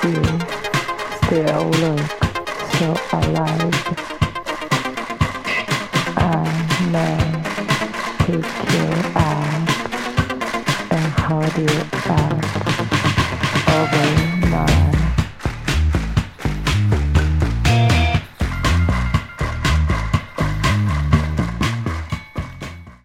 you still look so alive. I may pick you up and hold you up over my